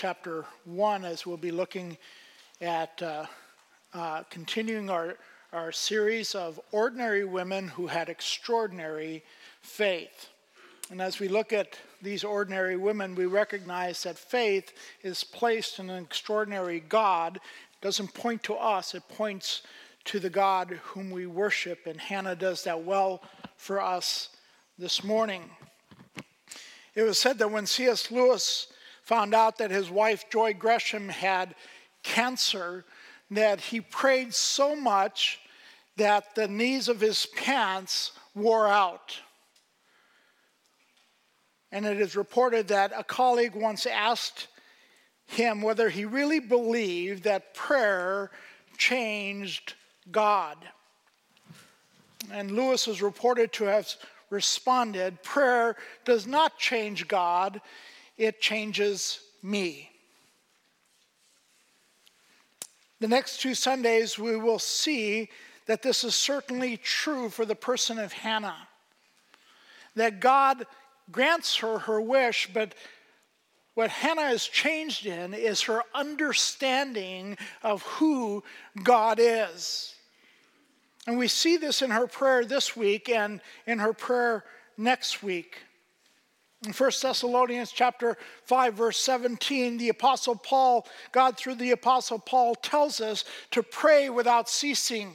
chapter 1, as we'll be looking at continuing our series of ordinary women who had extraordinary faith. And as we look at these ordinary women, we recognize that faith is placed in an extraordinary God. It doesn't point to us, it points to the God whom we worship, and Hannah does that well for us this morning. It was said that when C.S. Lewis found out that his wife Joy Gresham had cancer, that he prayed so much that the knees of his pants wore out. And it is reported that a colleague once asked him whether he really believed that prayer changed God. And Lewis was reported to have responded, "Prayer does not change God, it changes me." The next 2 Sundays we will see that this is certainly true for the person of Hannah. That God grants her wish, but what Hannah is changed in is her understanding of who God is. And we see this in her prayer this week and in her prayer next week. In 1 Thessalonians chapter 5, verse 17, the Apostle Paul, God through the Apostle Paul tells us to pray without ceasing.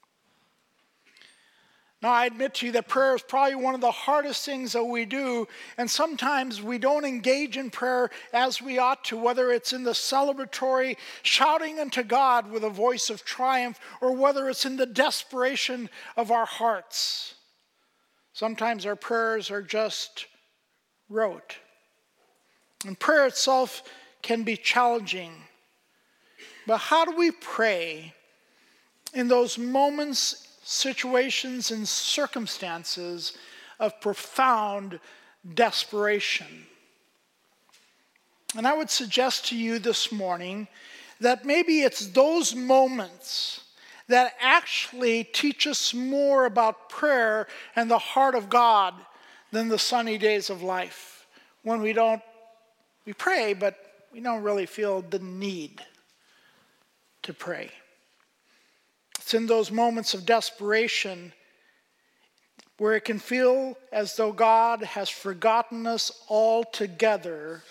Now, I admit to you that prayer is probably one of the hardest things that we do, and sometimes we don't engage in prayer as we ought to, whether it's in the celebratory shouting unto God with a voice of triumph, or whether it's in the desperation of our hearts. Sometimes our prayers are just rote. And prayer itself can be challenging. But how do we pray in those moments, situations, and circumstances of profound desperation? And I would suggest to you this morning that maybe it's those moments that actually teach us more about prayer and the heart of God than the sunny days of life, when we pray, but we don't really feel the need to pray. It's in those moments of desperation where it can feel as though God has forgotten us altogether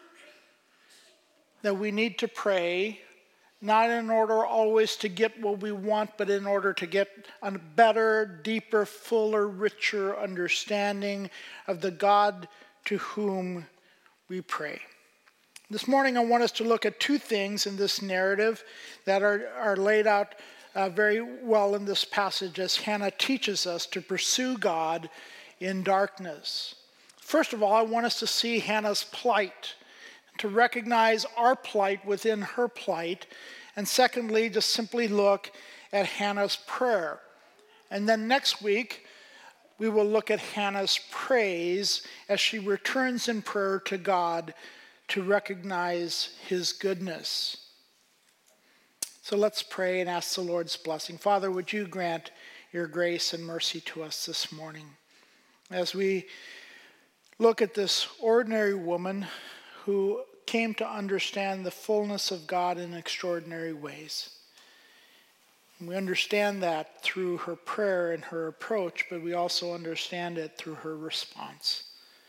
that we need to pray, not in order always to get what we want, but in order to get a better, deeper, fuller, richer understanding of the God to whom we pray. This morning I want us to look at 2 things in this narrative that are laid out very well in this passage as Hannah teaches us to pursue God in darkness. First of all, I want us to see Hannah's plight, to recognize our plight within her plight, and secondly, to simply look at Hannah's prayer. And then next week, we will look at Hannah's praise as she returns in prayer to God to recognize his goodness. So let's pray and ask the Lord's blessing. Father, would you grant your grace and mercy to us this morning as we look at this ordinary woman who came to understand the fullness of God in extraordinary ways. And we understand that through her prayer and her approach, but we also understand it through her response.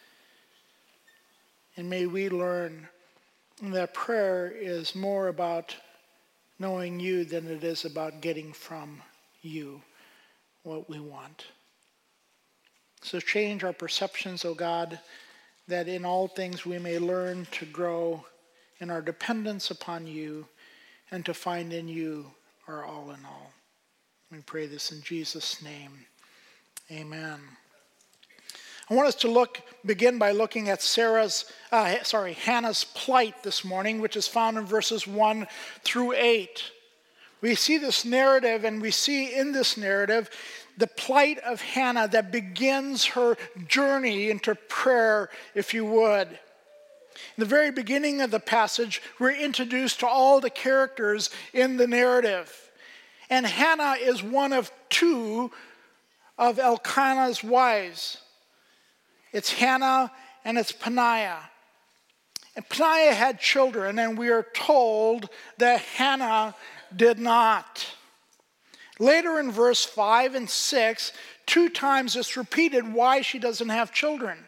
And may we learn that prayer is more about knowing you than it is about getting from you what we want. So change our perceptions, O God, that in all things we may learn to grow in our dependence upon you and to find in you our all in all. We pray this in Jesus' name. Amen. I want us to begin by looking at Hannah's plight this morning, which is found in verses 1 through 8. We see this narrative, and we see in this narrative the plight of Hannah that begins her journey into prayer, if you would. In the very beginning of the passage, we're introduced to all the characters in the narrative. And Hannah is one of 2 of Elkanah's wives. It's Hannah and it's Peninnah. And Peninnah had children, and we are told that Hannah did not. Later in verse 5 and 6, 2 times it's repeated why she doesn't have children.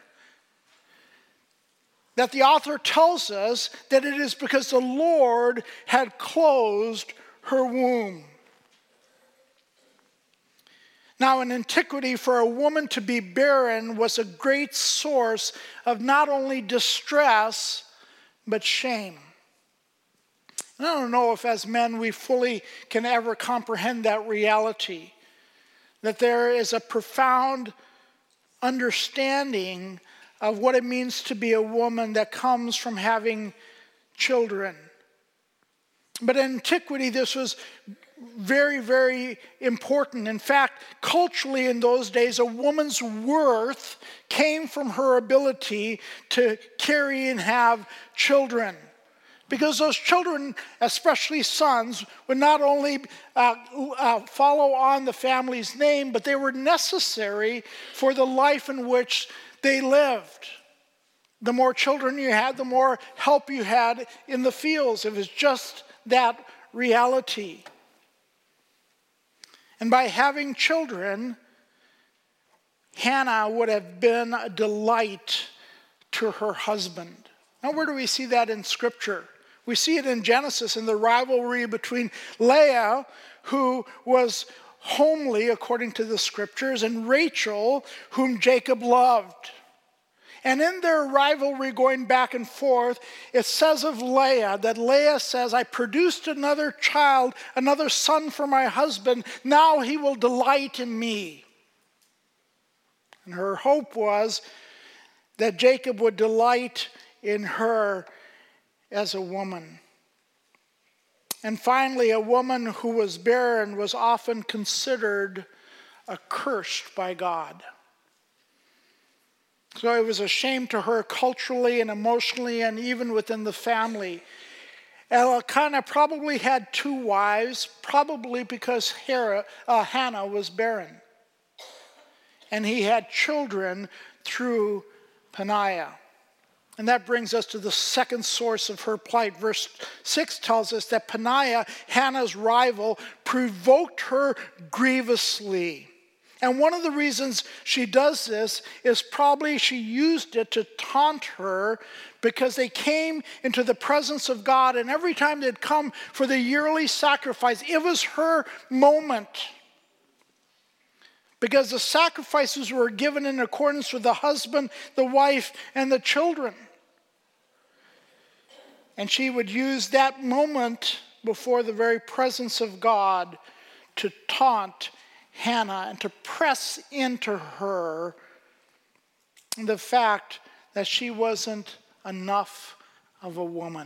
That the author tells us that it is because the Lord had closed her womb. Now, in antiquity, for a woman to be barren was a great source of not only distress, but shame. And I don't know if as men we fully can ever comprehend that reality, that there is a profound understanding of what it means to be a woman that comes from having children. But in antiquity, this was very, very important. In fact, culturally in those days, a woman's worth came from her ability to carry and have children. Because those children, especially sons, would not only follow on the family's name, but they were necessary for the life in which they lived. The more children you had, the more help you had in the fields. It was just that reality. And by having children, Hannah would have been a delight to her husband. Now, where do we see that in Scripture? We see it in Genesis in the rivalry between Leah, who was homely according to the Scriptures, and Rachel, whom Jacob loved. And in their rivalry going back and forth, it says of Leah, that Leah says, I produced another child, another son for my husband. Now he will delight in me. And her hope was that Jacob would delight in her as a woman. And finally, a woman who was barren was often considered accursed by God. So it was a shame to her culturally and emotionally and even within the family. Elkanah probably had 2 wives, probably because Hannah was barren. And he had children through Peninnah. And that brings us to the second source of her plight. Verse 6 tells us that Peninnah, Hannah's rival, provoked her grievously. And one of the reasons she does this is probably she used it to taunt her, because they came into the presence of God, and every time they'd come for the yearly sacrifice, it was her moment. Because the sacrifices were given in accordance with the husband, the wife, and the children. And she would use that moment before the very presence of God to taunt Hannah and to press into her the fact that she wasn't enough of a woman.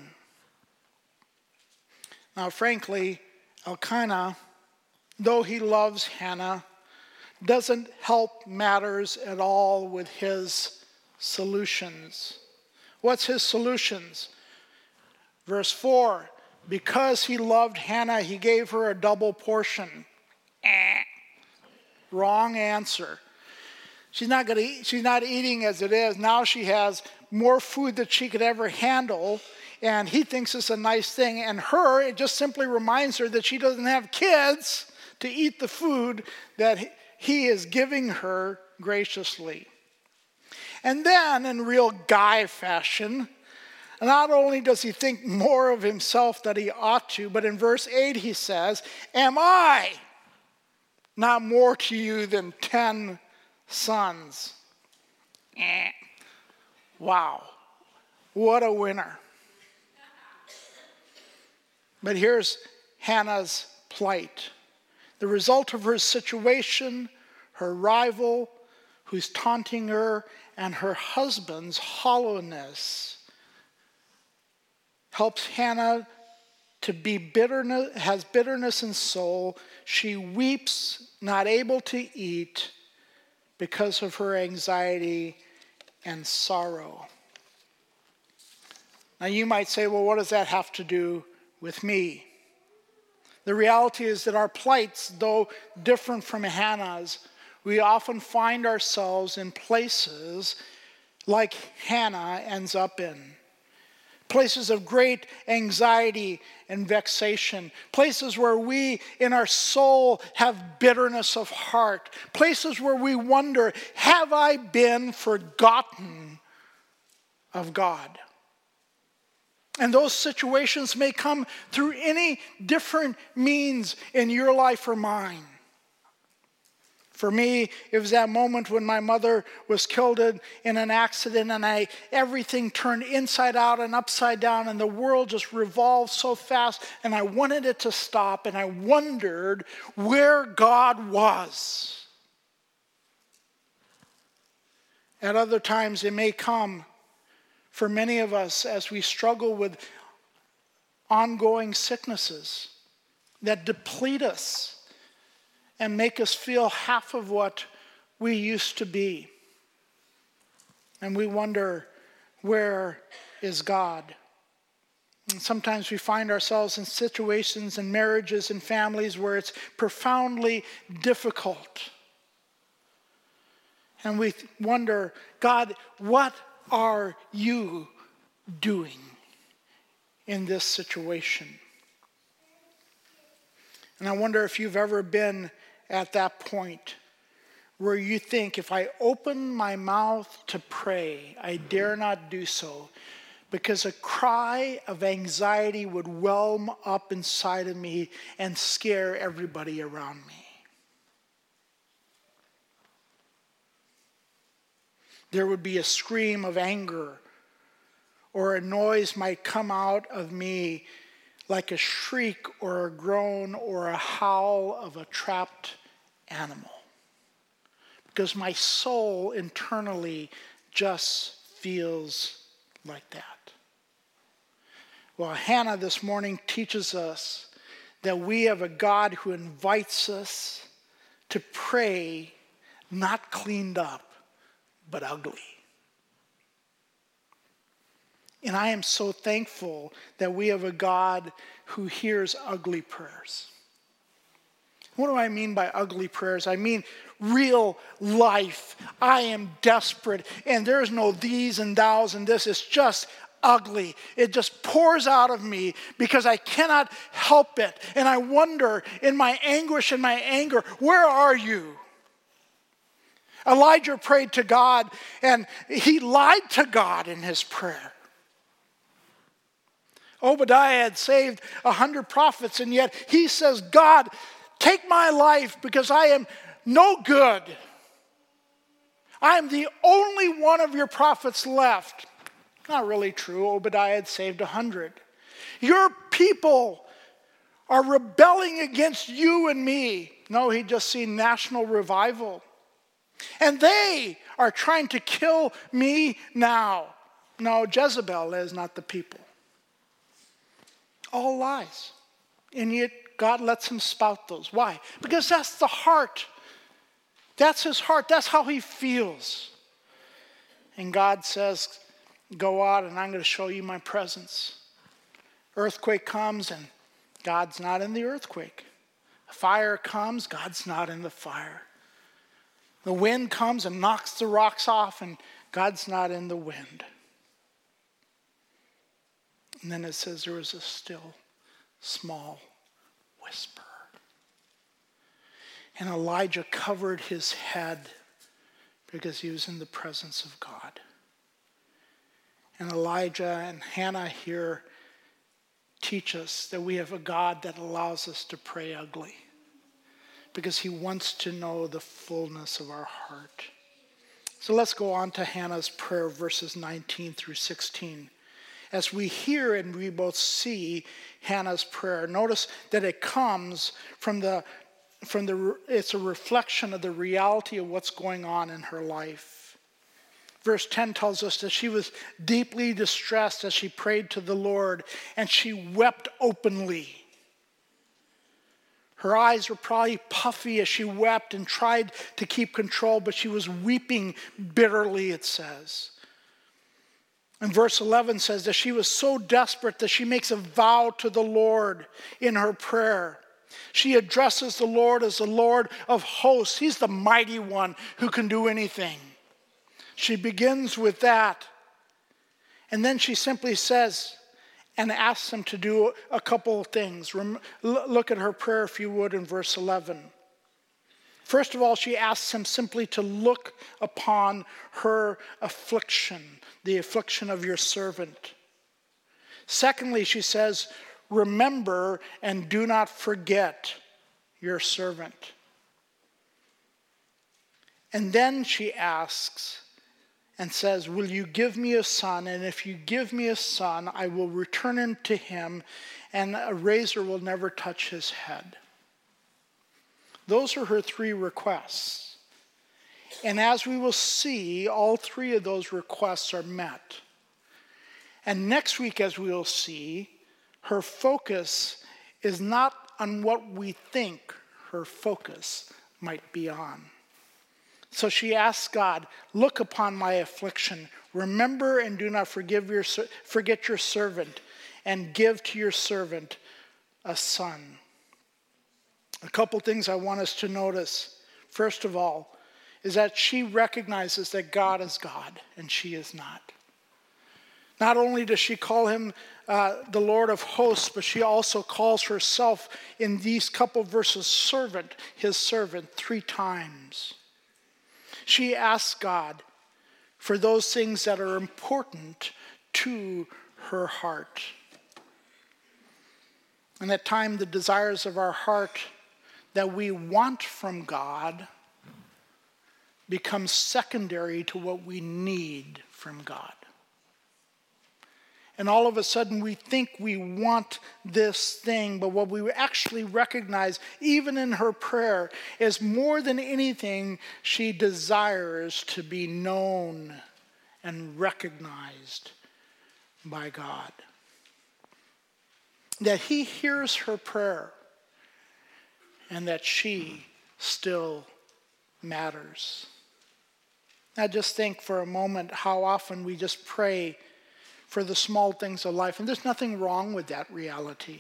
Now, frankly, Elkanah, though he loves Hannah, doesn't help matters at all with his solutions. What's his solutions? Verse 4, because he loved Hannah, he gave her a double portion. Wrong answer. She's not going to eat. She's not eating as it is. Now she has more food than she could ever handle, and he thinks it's a nice thing. And her, it just simply reminds her that she doesn't have kids to eat the food that he is giving her graciously. And then, in real guy fashion, not only does he think more of himself than he ought to, but in verse 8 he says, am I not more to you than 10 sons? Wow, what a winner. But here's Hannah's plight. The result of her situation, her rival who's taunting her, and her husband's hollowness helps Hannah to be has bitterness in soul. She weeps, not able to eat, because of her anxiety and sorrow. Now you might say, well, what does that have to do with me? The reality is that our plights, though different from Hannah's, we often find ourselves in places like Hannah ends up in. places of great anxiety and vexation, places where we in our soul have bitterness of heart, places where we wonder, have I been forgotten of God? And those situations may come through any different means in your life or mine. For me, it was that moment when my mother was killed in an accident and everything turned inside out and upside down and the world just revolved so fast and I wanted it to stop and I wondered where God was. At other times, it may come for many of us as we struggle with ongoing sicknesses that deplete us and make us feel half of what we used to be. And we wonder, where is God? And sometimes we find ourselves in situations and marriages and families where it's profoundly difficult. And we wonder, God, what are you doing in this situation? And I wonder if you've ever been at that point where you think, if I open my mouth to pray, I dare not do so, because a cry of anxiety would whelm up inside of me and scare everybody around me. There would be a scream of anger, or a noise might come out of me like a shriek or a groan or a howl of a trapped animal. Because my soul internally just feels like that. Well, Hannah this morning teaches us that we have a God who invites us to pray not cleaned up, but ugly. And I am so thankful that we have a God who hears ugly prayers. What do I mean by ugly prayers? I mean real life. I am desperate, and there's no these and thous and this. It's just ugly. It just pours out of me because I cannot help it. And I wonder, in my anguish and my anger, where are you? Elijah prayed to God, and he lied to God in his prayer. Obadiah had saved 100 prophets, and yet he says, God, take my life because I am no good. I am the only one of your prophets left. Not really true. Obadiah had saved 100. Your people are rebelling against you and me. No, he'd just seen national revival. And they are trying to kill me now. No, Jezebel is not the people. All lies. And yet God lets him spout those. Why? Because that's the heart. That's his heart. That's how he feels. And God says, go out and I'm going to show you my presence. Earthquake comes and God's not in the earthquake. Fire comes, God's not in the fire. The wind comes and knocks the rocks off, and God's not in the wind. And then it says there was a still, small whisper. And Elijah covered his head because he was in the presence of God. And Elijah and Hannah here teach us that we have a God that allows us to pray ugly, because he wants to know the fullness of our heart. So let's go on to Hannah's prayer, verses 19 through 16. As we hear and we both see Hannah's prayer, notice that it comes it's a reflection of the reality of what's going on in her life. Verse 10 tells us that she was deeply distressed as she prayed to the Lord, and she wept openly. Her eyes were probably puffy as she wept and tried to keep control, but she was weeping bitterly, it says. And verse 11 says that she was so desperate that she makes a vow to the Lord in her prayer. She addresses the Lord as the Lord of hosts. He's the mighty one who can do anything. She begins with that. And then she simply says, and asks him to do a couple of things. Look at her prayer, if you would, in verse 11. First of all, she asks him simply to look upon her affliction, the affliction of your servant. Secondly, she says, remember and do not forget your servant. And then she asks and says, will you give me a son? And if you give me a son, I will return him to him, and a razor will never touch his head. Those are her three requests. And as we will see, all three of those requests are met. And next week, as we will see, her focus is not on what we think her focus might be on. So she asks God, look upon my affliction, remember and do not forget your servant, and give to your servant a son. A couple things I want us to notice. First of all, is that she recognizes that God is God and she is not. Not only does she call him the Lord of hosts, but she also calls herself in these couple verses servant, his servant, 3 times. She asks God for those things that are important to her heart. And at times the desires of our heart that we want from God becomes secondary to what we need from God. And all of a sudden we think we want this thing, but what we actually recognize, even in her prayer, is more than anything, she desires to be known and recognized by God. That he hears her prayer and that she still matters. Now just think for a moment how often we just pray for the small things of life, and there's nothing wrong with that reality.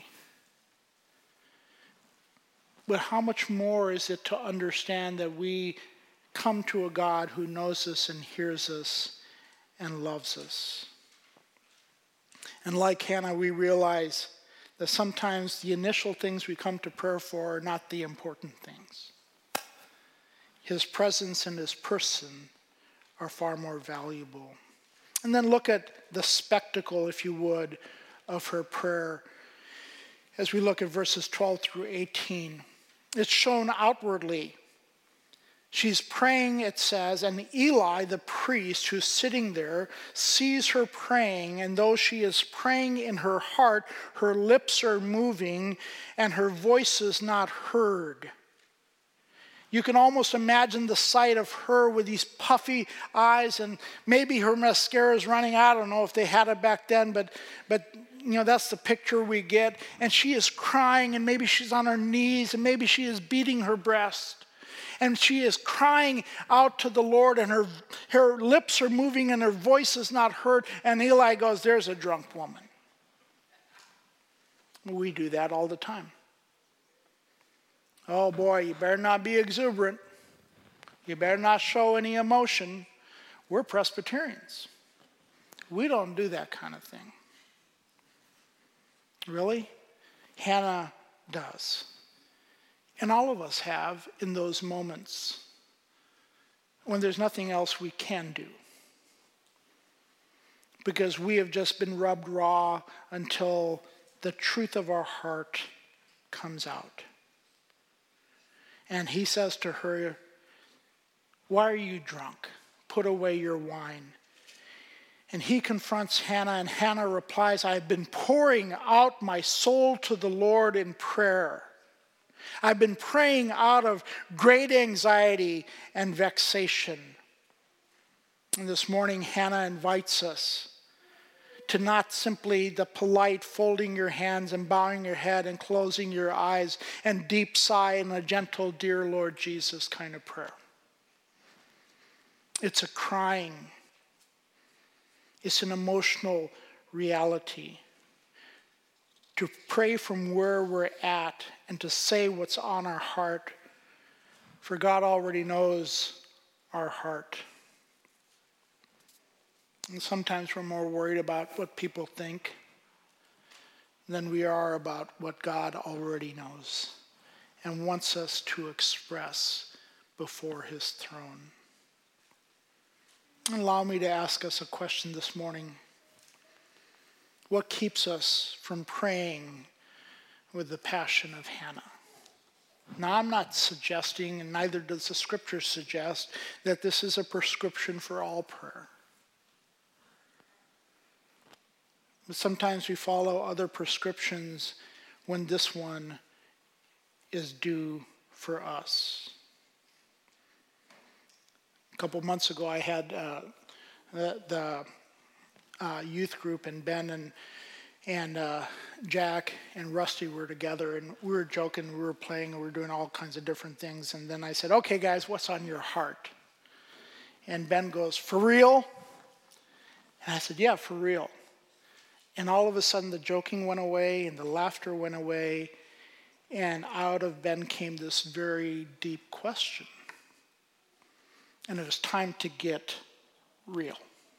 But how much more is it to understand that we come to a God who knows us and hears us and loves us? And like Hannah, we realize that sometimes the initial things we come to prayer for are not the important things. His presence and his person are far more valuable. And then look at the spectacle, if you would, of her prayer as we look at verses 12 through 18. It's shown outwardly. She's praying, it says, and Eli, the priest who's sitting there, sees her praying, and though she is praying in her heart, her lips are moving, and her voice is not heard. You can almost imagine the sight of her with these puffy eyes, and maybe her mascara is running out. I don't know if they had it back then, but you know, that's the picture we get. And she is crying, and maybe she's on her knees, and maybe she is beating her breast. And she is crying out to the Lord, and her lips are moving, and her voice is not heard. And Eli goes, there's a drunk woman. We do that all the time. Oh boy, you better not be exuberant. You better not show any emotion. We're Presbyterians. We don't do that kind of thing. Really? Hannah does. And all of us have in those moments when there's nothing else we can do. Because we have just been rubbed raw until the truth of our heart comes out. And he says to her, why are you drunk? Put away your wine. And he confronts Hannah, and Hannah replies, I have been pouring out my soul to the Lord in prayer. I've been praying out of great anxiety and vexation. And this morning, Hannah invites us to not simply the polite folding your hands and bowing your head and closing your eyes and deep sigh and a gentle, dear Lord Jesus kind of prayer. It's a crying. It's an emotional reality. To pray from where we're at and to say what's on our heart, for God already knows our heart. And sometimes we're more worried about what people think than we are about what God already knows and wants us to express before his throne. Allow me to ask us a question this morning. What keeps us from praying with the passion of Hannah? Now, I'm not suggesting, and neither does the scripture suggest, that this is a prescription for all prayer. But sometimes we follow other prescriptions when this one is due for us. A couple months ago, I had the youth group, and Ben and Jack and Rusty were together, and we were joking, we were playing, and we were doing all kinds of different things. And then I said, "Okay, guys, what's on your heart?" And Ben goes, "For real?" And I said, "Yeah, for real." And all of a sudden, the joking went away, and the laughter went away, and out of Ben came this very deep question. And it was time to get real.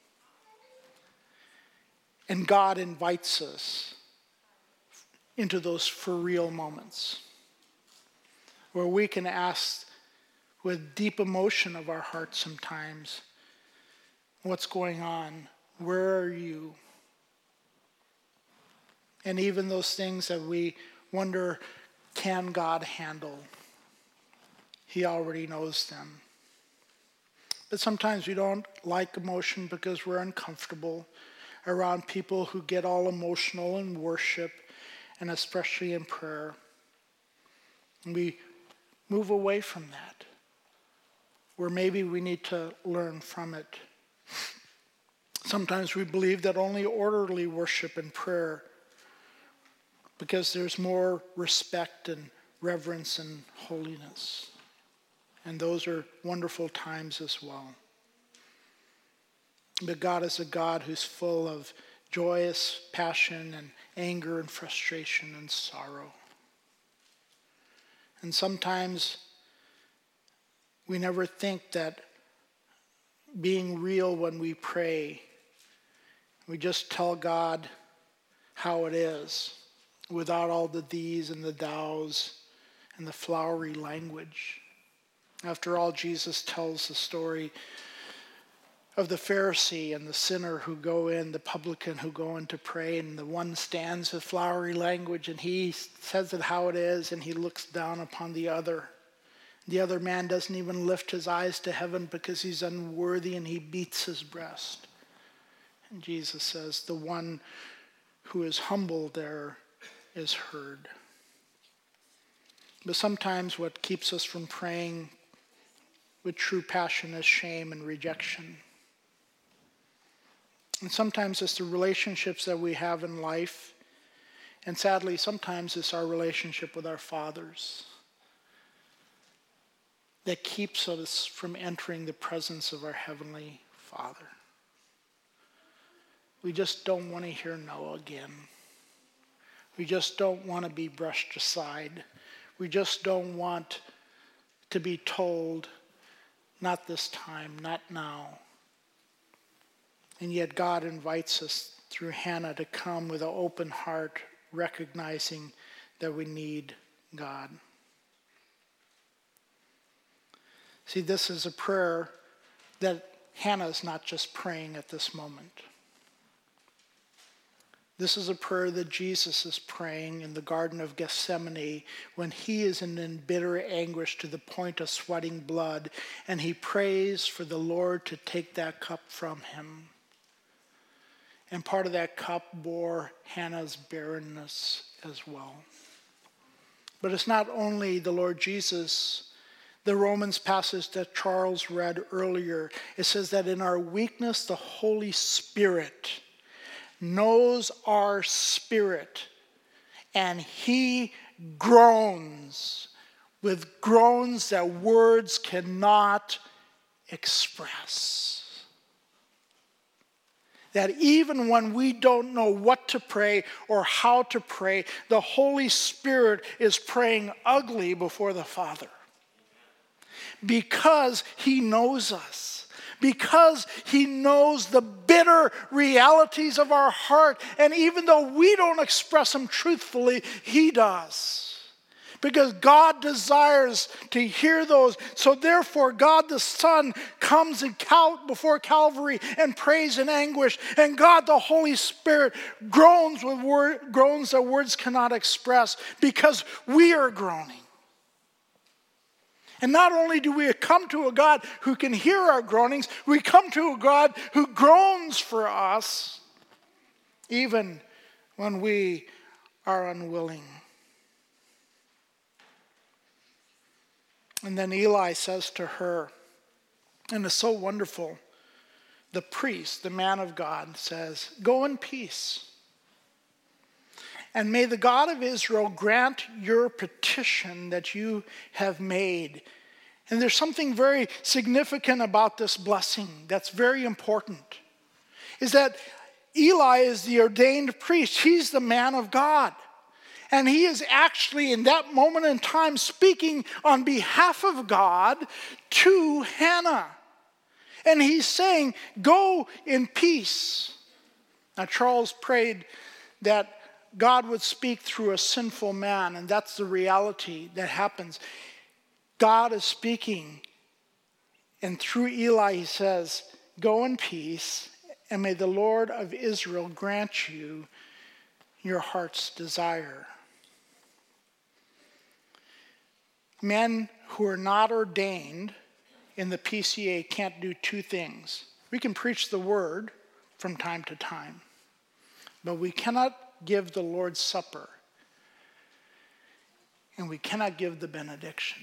And God invites us into those for real moments where we can ask with deep emotion of our heart sometimes, what's going on? Where are you? And even those things that we wonder, can God handle? He already knows them. But sometimes we don't like emotion because we're uncomfortable around people who get all emotional in worship and especially in prayer. And we move away from that, where maybe we need to learn from it. Sometimes we believe that only orderly worship and prayer, because there's more respect and reverence and holiness. And those are wonderful times as well. But God is a God who's full of joyous passion and anger and frustration and sorrow. And sometimes we never think that being real when we pray, we just tell God how it is without all the these and the thous and the flowery language. After all, Jesus tells the story of the Pharisee and the sinner who go in, the publican who go in to pray, and the one stands with flowery language and he says it how it is, and he looks down upon the other. The other man doesn't even lift his eyes to heaven because he's unworthy, and he beats his breast. And Jesus says, the one who is humble there is heard. But sometimes what keeps us from praying with true passion is shame and rejection. And sometimes it's the relationships that we have in life. And sadly, sometimes it's our relationship with our fathers that keeps us from entering the presence of our Heavenly Father. We just don't want to hear no again. We just don't want to be brushed aside. We just don't want to be told, not this time, not now. And yet God invites us through Hannah to come with an open heart, recognizing that we need God. See, this is a prayer that Hannah is not just praying at this moment. This is a prayer that Jesus is praying in the Garden of Gethsemane when he is in bitter anguish to the point of sweating blood, and he prays for the Lord to take that cup from him. And part of that cup bore Hannah's barrenness as well. But it's not only the Lord Jesus. The Romans passage that Charles read earlier, it says that in our weakness, the Holy Spirit knows our spirit, and he groans with groans that words cannot express. That even when we don't know what to pray or how to pray, the Holy Spirit is praying ugly before the Father. Because he knows us. because he knows the bitter realities of our heart. And even though we don't express them truthfully, he does. Because God desires to hear those. So therefore, God the Son comes before Calvary and prays in anguish. And God the Holy Spirit groans with groans that words cannot express, because we are groaning. And not only do we come to a God who can hear our groanings, we come to a God who groans for us, even when we are unwilling. And then Eli says to her, and it's so wonderful, the priest, the man of God, says, "Go in peace. And may the God of Israel grant your petition that you have made." And there's something very significant about this blessing that's very important, is that Eli is the ordained priest. He's the man of God. And he is actually, in that moment in time, speaking on behalf of God to Hannah. And he's saying, go in peace. Now, Charles prayed that God would speak through a sinful man, and that's the reality that happens. God is speaking, and through Eli he says, go in peace, and may the Lord of Israel grant you your heart's desire. Men who are not ordained in the PCA can't do two things. We can preach the word from time to time, but we cannot give the Lord's Supper, and we cannot give the benediction.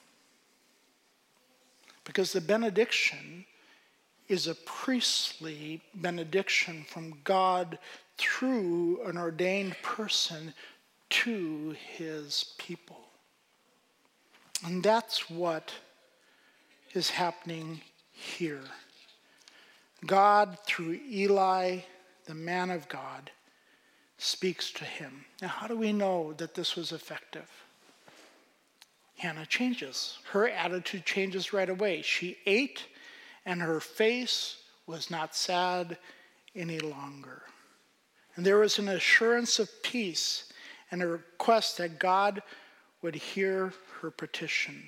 Because the benediction is a priestly benediction from God through an ordained person to his people. And that's what is happening here. God, through Eli, the man of God, speaks to him. Now, how do we know that this was effective? Hannah changes. Her attitude changes right away. She ate, and her face was not sad any longer. And there was an assurance of peace and a request that God would hear her petition.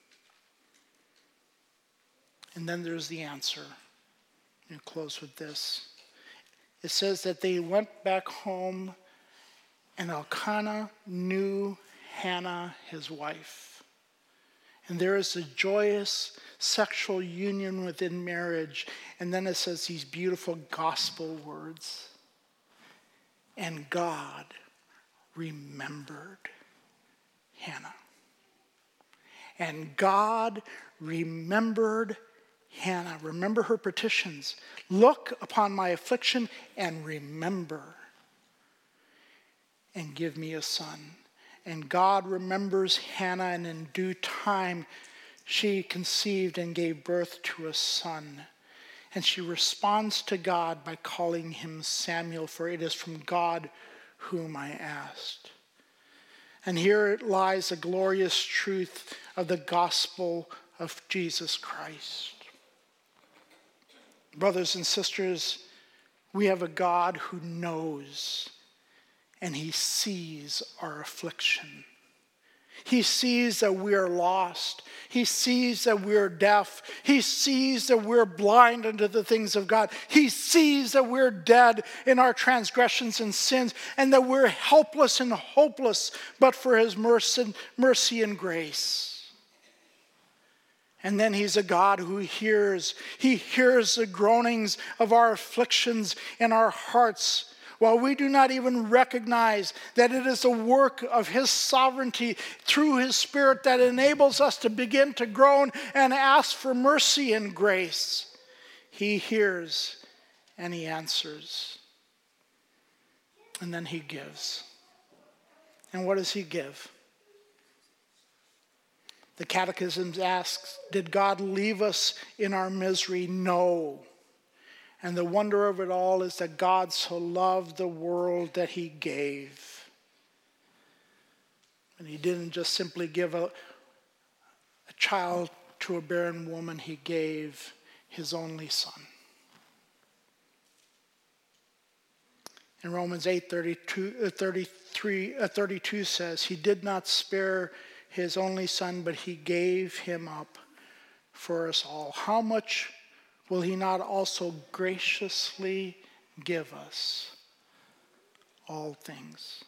And then there's the answer. I'll close with this. It says that they went back home, and Elkanah knew Hannah, his wife. And there is a joyous sexual union within marriage. And then it says these beautiful gospel words. And God remembered Hannah. And God remembered Hannah. Remember her petitions. Look upon my affliction and remember. And give me a son. And God remembers Hannah, and in due time she conceived and gave birth to a son. And she responds to God by calling him Samuel, for it is from God whom I asked. And here lies a glorious truth of the gospel of Jesus Christ. Brothers and sisters, we have a God who knows, and he sees our affliction. He sees that we are lost. He sees that we are deaf. He sees that we're blind unto the things of God. He sees that we're dead in our transgressions and sins, and that we're helpless and hopeless but for his mercy and grace. And then he's a God who hears. He hears the groanings of our afflictions in our hearts, while we do not even recognize that it is a work of his sovereignty through his Spirit that enables us to begin to groan and ask for mercy and grace. He hears and he answers. And then he gives. And what does he give? The Catechism asks, did God leave us in our misery? No. And the wonder of it all is that God so loved the world that he gave. And he didn't just simply give a child to a barren woman. He gave his only Son. In Romans 8:32 says, he did not spare his only Son, but he gave him up for us all. How much will he not also graciously give us all things?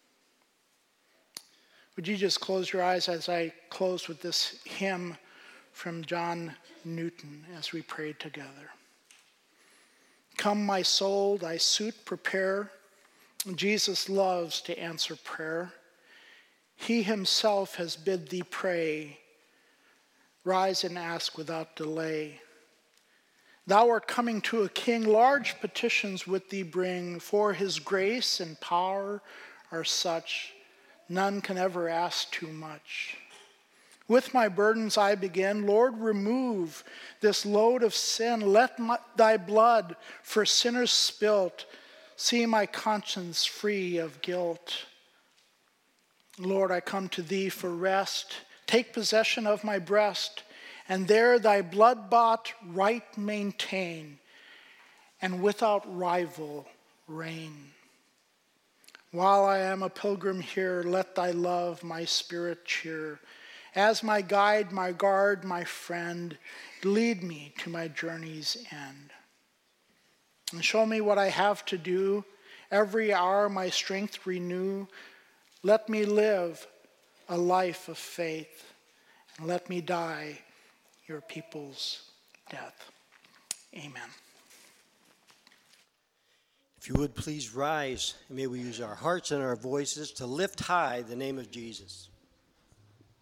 Would you just close your eyes as I close with this hymn from John Newton as we pray together? Come, my soul, thy suit prepare. Jesus loves to answer prayer. He himself has bid thee pray. Rise and ask without delay. Thou art coming to a king, large petitions with thee bring, for his grace and power are such, none can ever ask too much. With my burdens I begin. Lord, remove this load of sin. Let thy blood for sinners spilt see my conscience free of guilt. Lord, I come to thee for rest. Take possession of my breast, and there thy blood-bought right maintain, and without rival reign. While I am a pilgrim here, let thy love my spirit cheer. As my guide, my guard, my friend, lead me to my journey's end. And show me what I have to do. Every hour my strength renew. Let me live a life of faith, and let me die your people's death. Amen. If you would please rise, and may we use our hearts and our voices to lift high the name of Jesus.